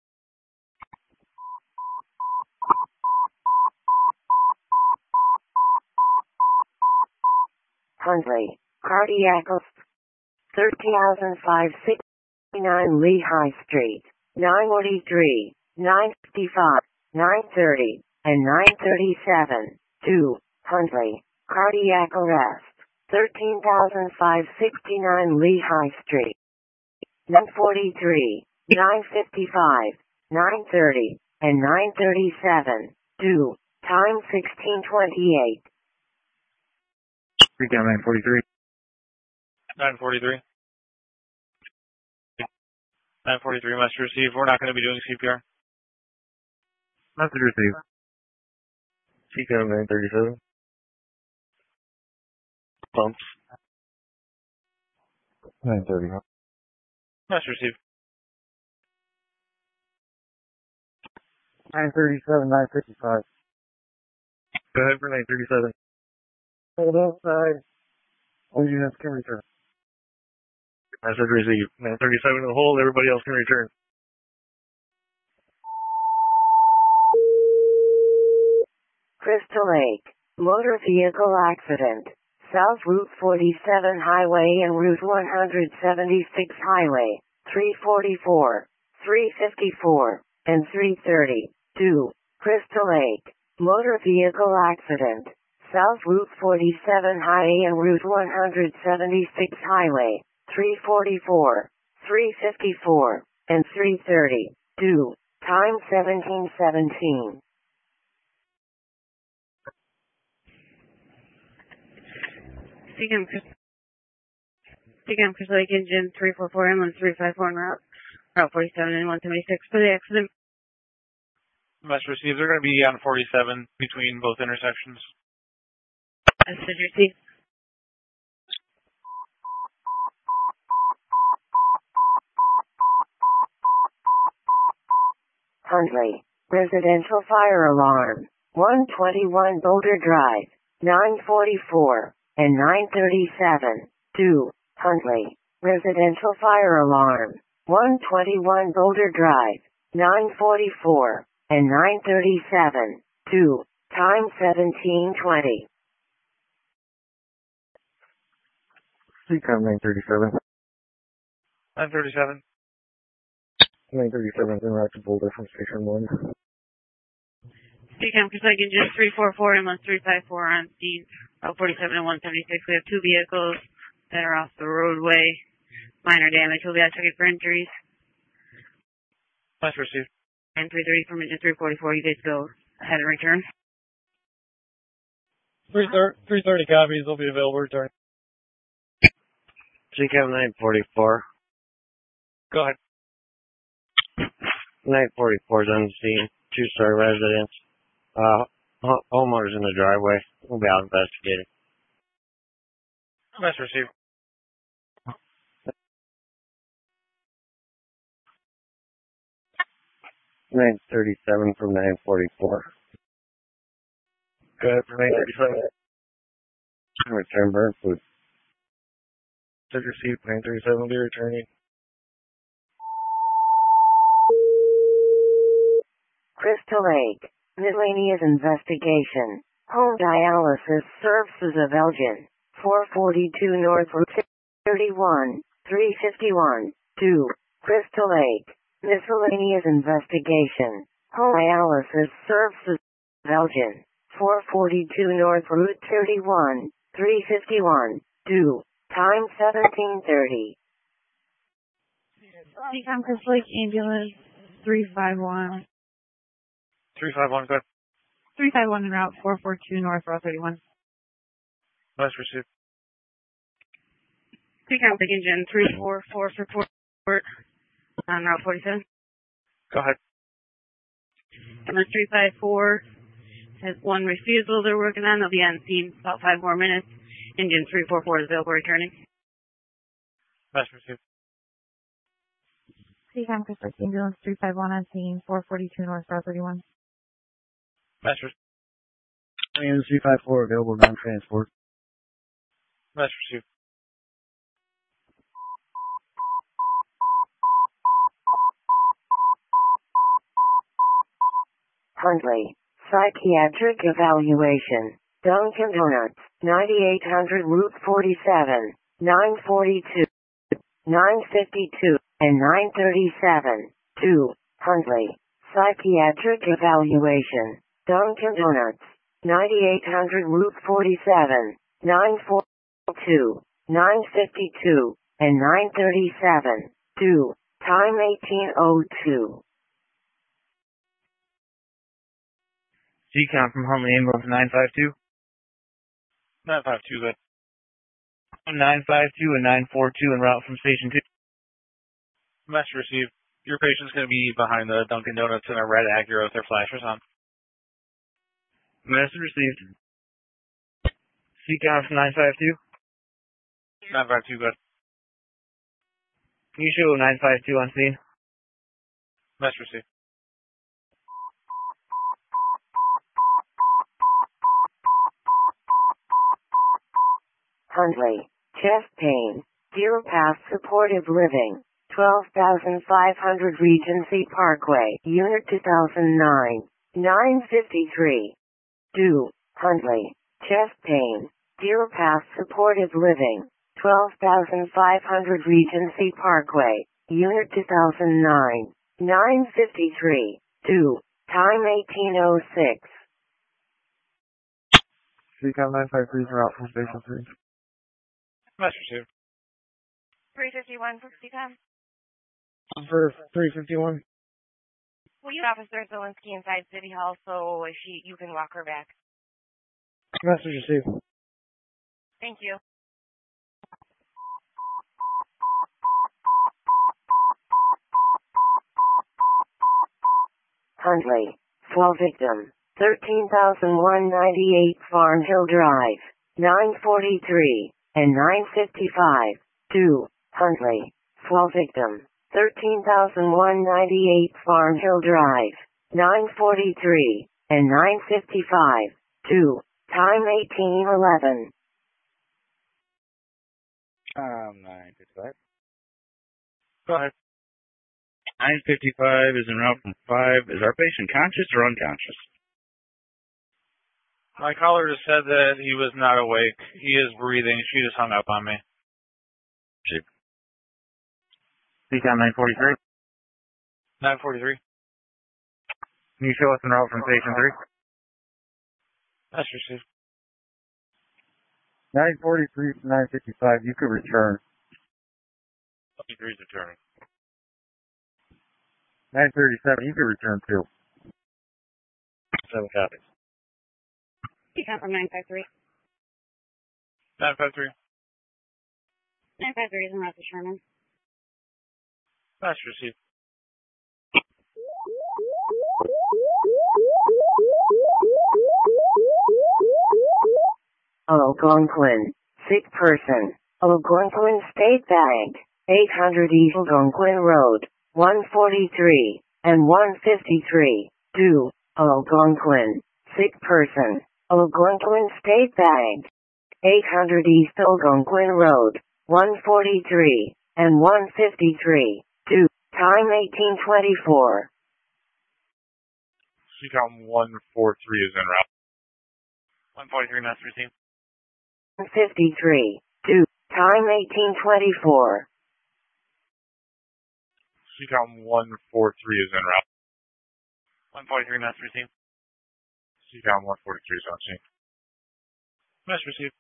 Hundley, cardiac arrest, thirteen thousand five hundred sixty-nine Lehigh Street, nine forty-three, nine fifty-five, nine thirty, and nine thirty-seven, two, Hundley, cardiac arrest, thirteen thousand five hundred sixty-nine Lehigh Street, nine forty-three, nine fifty-five, nine thirty, and nine thirty-seven, two, time sixteen twenty-eight. Seacom nine forty-three. nine forty-three. nine forty-three, message received. We're not going to be doing C P R. Message received. Seacom nine thirty-seven. Pumps. nine thirty. Message received. nine thirty-seven, nine fifty-five. Go ahead for nine thirty-seven. Hold outside. All units can return. Message received. nine thirty-seven in the hold. Everybody else can return. Crystal Lake, motor vehicle accident, South Route forty-seven Highway and Route one seventy-six Highway, three forty-four, three fifty-four, and three thirty, two, Crystal Lake, motor vehicle accident, South Route forty-seven Highway and Route one seventy-six Highway, three forty-four, three fifty-four, and three thirty, two, time seventeen seventeen. Seacom Seacom Crystal Lake Engine three four four ambulance three five four en route, route forty-seven and one seventy-six for the accident. Message received. They're going to be on forty-seven between both intersections. Message received. Hundley, residential fire alarm, one twenty-one Boulder Drive, nine forty-four, and nine thirty-seven, two, Hundley, residential fire alarm, one twenty-one Boulder Drive, nine forty-four, and nine thirty-seven, two, time seventeen twenty. Seacom nine thirty-seven. nine thirty-seven. nine thirty-seven en route to Boulder from Station one. Seacom Crystal Lake Engine three four four ambulance three five four on scene, route forty-seven and one seventy-six. We have two vehicles that are off the roadway. Minor damage. We'll be out checking for injuries. Message received. And three thirty from engine three forty-four. You guys go ahead and return. three thirty copies will be available return. Seacom nine forty-four. Go ahead. nine forty-four is on the scene. Two-story residence. Uh, ho- homeowners in the driveway. We'll be out investigating. Message received. nine thirty-seven from nine forty-four. Go ahead for nine thirty-seven. Return burn food. Message received. nine thirty-seven will be returning. Crystal Lake, miscellaneous investigation, home dialysis services of Elgin, four forty-two North Route thirty-one, three fifty-one, two, Crystal Lake, miscellaneous investigation, home dialysis services of Elgin, four forty-two North Route thirty-one, three fifty-one, two, time seventeen thirty. Seacom Crystal Lake Ambulance three five one. three five one, go ahead. three five one en route four four two north, route thirty-one. Message received. Seacom Big Engine three four four for port on route forty-seven. Go ahead. Number three five four has one refusal they're working on. They'll be on scene about five more minutes. Engine three four four is available returning. Message received. Seacom Crystal Lake Ambulance three five one on scene, four forty-two north, route thirty-one. Message received. Ambulance three five four available non-transport. Message received. Huntley, psychiatric evaluation. Dunkin' Donuts, ninety-eight hundred Route forty-seven, nine forty-two, nine fifty-two, and nine thirty-seven. two. Huntley, psychiatric evaluation. Dunkin' Donuts, ninety-eight hundred Route forty-seven, nine forty-two, nine fifty-two, and nine thirty-seven. two. Time eighteen oh two. Seacom from Huntley Ambulance nine five two. nine five two, good. nine five two and nine four two en route from Station two. Message received. Your patient's going to be behind the Dunkin' Donuts in a red Acura with their flashers on. Message received. Seacom from nine five two. nine five two, good. Can you show nine five two on scene? Message received. Huntley, chest pain, Deer Pass Supportive Living, twelve thousand five hundred Regency Parkway, Unit two thousand nine, nine fifty-three. two. Huntley, chest pain, Deer Pass Supportive Living, twelve thousand five hundred Regency Parkway, Unit two thousand nine, nine fifty-three. two. Time eighteen oh six. Seacom nine five three is route from Station three. Message received. three fifty-one for Seacom. For three fifty-one. Will you Officer Zielinski inside City Hall so if she, you can walk her back? Message received. Thank you. Huntley, fall victim, thirteen thousand one hundred ninety-eight Farm Hill Drive, nine forty-three, and nine fifty-five. two. Huntley, fall victim, thirteen thousand one hundred ninety-eight Farm Hill Drive, nine forty-three, and nine fifty-five. two. Time eighteen eleven. Um, nine fifty-five. Go ahead. nine fifty-five is en route from five. Is our patient conscious or unconscious? My caller just said that he was not awake. He is breathing. She just hung up on me. Chief. Seacom nine forty-three. nine forty-three. Can you show us en route from Station three? That's received. nine forty-three to nine fifty-five, you could return. fifty-three is returning. nine thirty-seven, you could return too. Seven copies. Seacom from nine five three. nine five three. nine five three is en route to Sherman. That's received. Algonquin, sick person, Algonquin State Bank, eight hundred East Algonquin Road, one forty-three, and one fifty-three. two. Algonquin, sick person, Algonquin State Bank, eight hundred East Algonquin Road, one forty-three, and one fifty-three. two. Time eighteen twenty-four. Seacom one forty-three is en route. one forty-three, that's received. fifty-three. two. Time eighteen twenty-four. Seacom one forty-three is en route. one forty-three, that's received. Seacom one forty-three is on scene. That's received.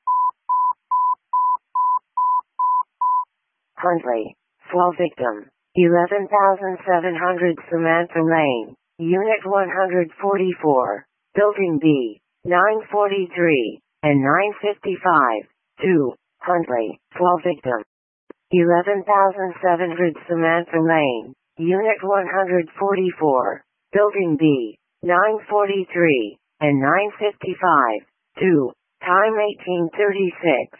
Huntley, fall victim, eleven thousand seven hundred Samantha Lane, Unit one forty-four, Building B, nine forty-three, and nine fifty-five, two, Huntley, twelve victim. eleven thousand seven hundred Samantha Lane, Unit one forty-four, Building B, nine forty-three, and nine fifty-five, two, time eighteen thirty-six.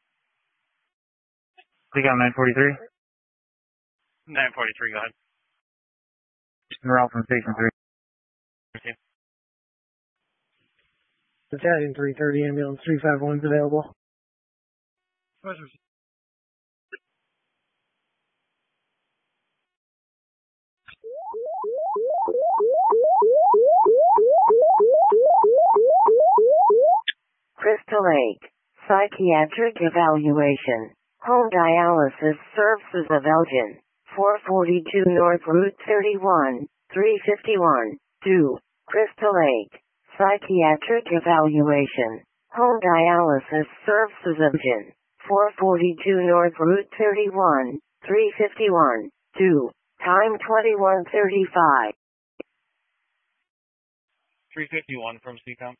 Click on nine forty-three. nine forty-three, go ahead. Route from Station three. Battalion three thirty, ambulance three five one is available. Crystal Lake, psychiatric evaluation, home dialysis services of Elgin, four forty-two North Route thirty-one, three fifty-one, two, Crystal Lake, psychiatric evaluation, home dialysis services of Elgin, four forty-two North Route thirty-one, three fifty-one, two, time twenty-one thirty-five. three fifty-one from C COM.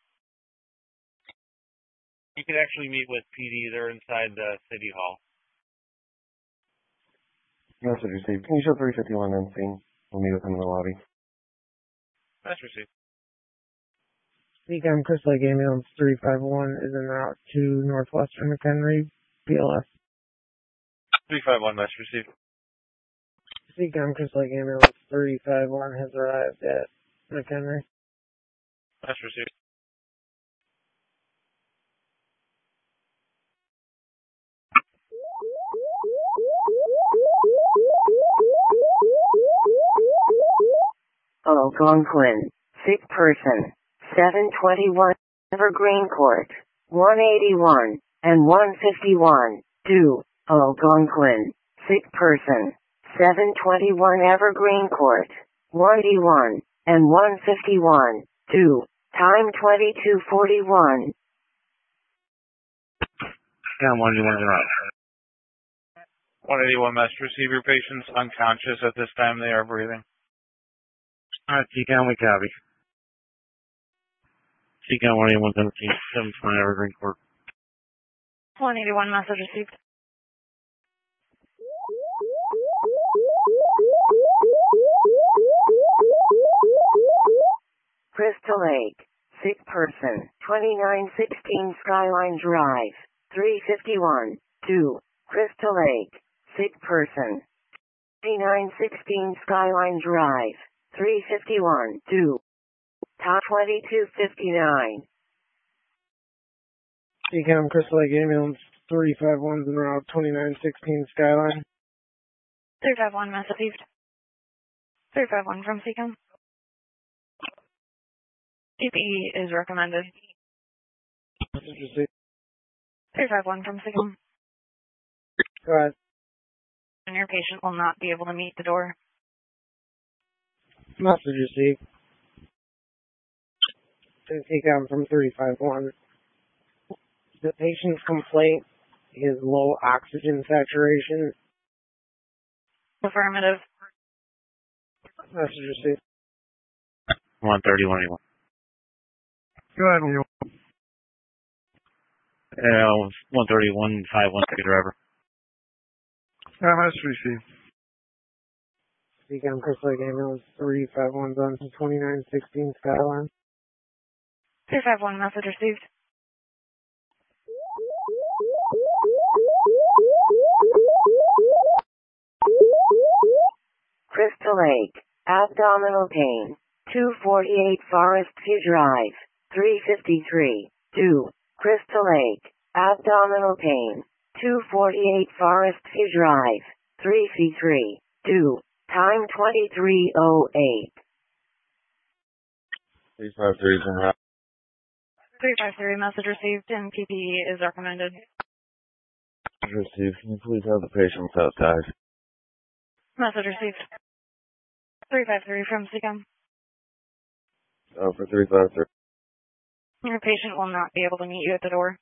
You could actually meet with P D. They're inside the City Hall. Message received. Can you show three fifty-one on scene? We'll meet with him in the lobby. That's received. C COM Crystal Lake ambulance three five one is en route to Northwestern McHenry, B L S. three five one, that's received. C COM Crystal Lake ambulance three five one has arrived at McHenry. That's received. Algonquin, sick person, seven twenty-one, Evergreen Court, one eighty-one, and one fifty-one, two, Algonquin, sick person, seven twenty-one Evergreen Court, one eighty-one, and one fifty-one, two, time twenty-two forty-one. Yeah, one eighty-one is right. one eighty-one, must receive your patients unconscious at this time. They are breathing. Alright, C COM, we copy. C COM one eighty-one seventeen, seven twenty Evergreen Court. one eighty-one, message received. Crystal Lake, sick person, twenty-nine sixteen Skyline Drive, three fifty-one, two, Crystal Lake, sick person, twenty-nine sixteen Skyline Drive, three fifty-one, two, top twenty-two fifty-nine. C COM Crystal Lake ambulance three five one is en route twenty-nine sixteen Skyline. three five one, message received. three five one from C COM. P P E is recommended. Message received. three five one from C COM. Go ahead. And your patient will not be able to meet the door. Message received. To C COM from three five one. The patient's complaint is low oxygen saturation. Affirmative. Message received. one thirty, one eighty-one. Go ahead, Leo. Uh, one thirty, one fifty-one, take a driver. Yeah, message received. C COM Crystal Lake ambulance three five one on to twenty-nine sixteen Skyline. three five one, message received. Crystal Lake, abdominal pain, two forty-eight Forest View Drive, three fifty-three, two, Crystal Lake, abdominal pain, two forty-eight Forest View Drive, three fifty-three, two, time twenty-three oh eight. three five three is en route. three five three, message received, and P P E is recommended. Received. Can you please have the patients outside? Message received. three five three from C COM. Oh, for three five three. Your patient will not be able to meet you at the door.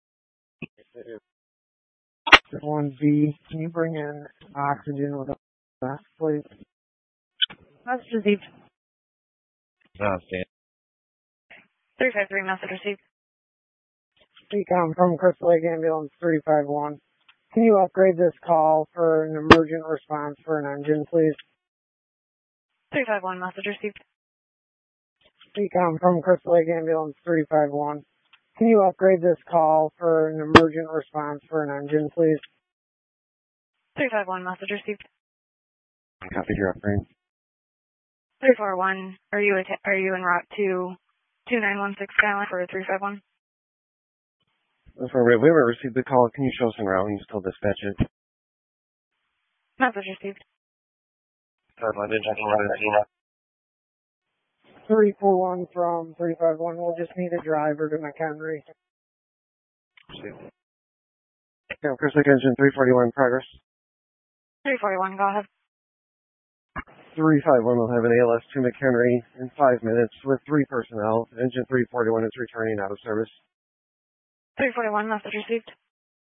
one V, can you bring in oxygen with Last, please. Message received. Ah, Stan. three five three, message received. Decom from Crystal Lake Ambulance three five one. Can you upgrade this call for an emergent response for an engine, please? three five one, message received. Decom from Crystal Lake Ambulance three five one. Can you upgrade this call for an emergent response for an engine, please? three five one, message received. Copy your upgrade. three four one, are you atta- are you en route to two nine one six Skyline for three five one? That's where we we haven't received the call. Can you show us en route and just tell dispatch it? Message received. three four one from three five one. We'll just need a driver to McHenry. Yeah, Chris Lake Engine three forty-one progress. three forty-one, go ahead. three five one will have an A L S to McHenry in five minutes with three personnel. Engine three forty-one is returning out of service. three forty-one, message received.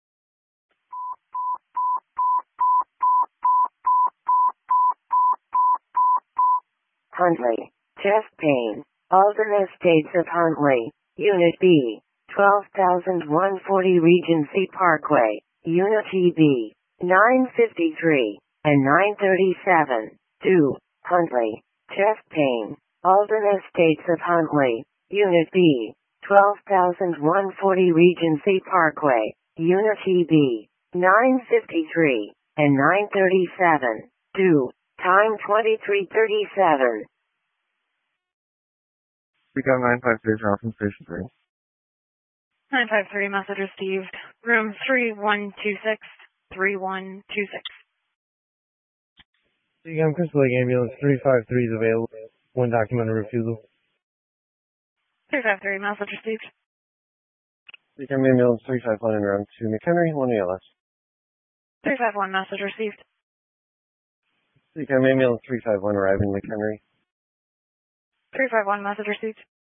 Huntley, chest pain, alternate states of Huntley, Unit B, twelve thousand one hundred forty Regency Parkway, Unit E B, nine fifty-three, and nine thirty-seven, two, Huntley, chest pain, alternate states of Huntley, Unit B, twelve thousand one hundred forty Regency Parkway, Unit E B, nine fifty-three, and nine thirty-seven, two, time twenty-three thirty-seven. We got nine five three from Station three. nine five three, message received. Room three one two six, three one two six. Decom Crystal Lake Ambulance three five three is available. One documented refusal. three five three, message received. Decom Ambulance three five one and around to McHenry, one A L S. three five one, message received. Decom Ambulance three five one arriving McHenry. three five one, message received.